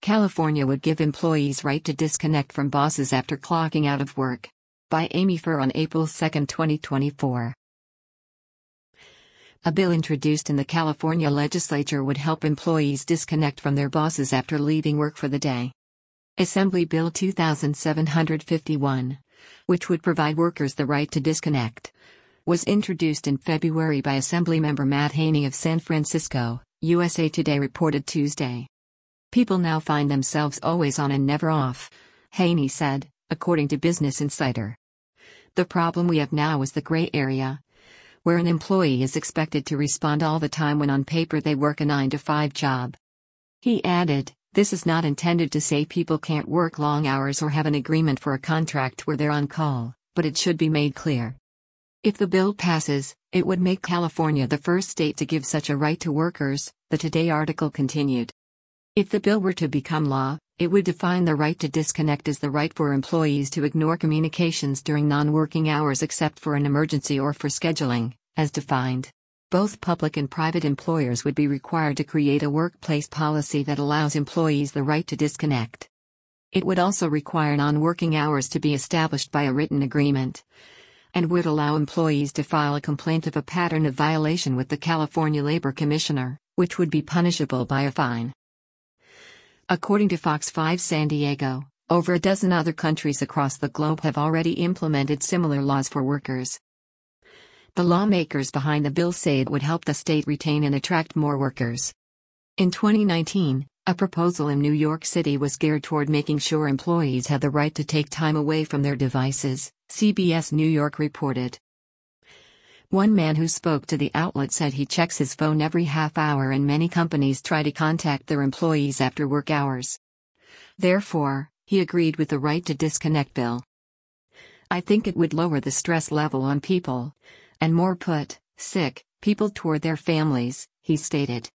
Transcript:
California would give employees right to disconnect from bosses after clocking out of work. By Amy Furr on April 2, 2024. A bill introduced in the California legislature would help employees disconnect from their bosses after leaving work for the day. Assembly Bill 2751, which would provide workers the right to disconnect, was introduced in February by Assemblymember Matt Haney of San Francisco, USA Today reported Tuesday. People now find themselves always on and never off, Haney said, according to Business Insider. The problem we have now is the gray area, where an employee is expected to respond all the time when on paper they work a 9-to-5 job. He added, this is not intended to say people can't work long hours or have an agreement for a contract where they're on call, but it should be made clear. If the bill passes, it would make California the first state to give such a right to workers, the Today article continued. If the bill were to become law, it would define the right to disconnect as the right for employees to ignore communications during non-working hours except for an emergency or for scheduling, as defined. Both public and private employers would be required to create a workplace policy that allows employees the right to disconnect. It would also require non-working hours to be established by a written agreement, and would allow employees to file a complaint of a pattern of violation with the California Labor Commissioner, which would be punishable by a fine. According to Fox 5 San Diego, over a dozen other countries across the globe have already implemented similar laws for workers. The lawmakers behind the bill say it would help the state retain and attract more workers. In 2019, a proposal in New York City was geared toward making sure employees have the right to take time away from their devices, CBS New York reported. One man who spoke to the outlet said he checks his phone every half hour and many companies try to contact their employees after work hours. Therefore, he agreed with the right to disconnect bill. I think it would lower the stress level on people, and more put, sick, people toward their families, he stated.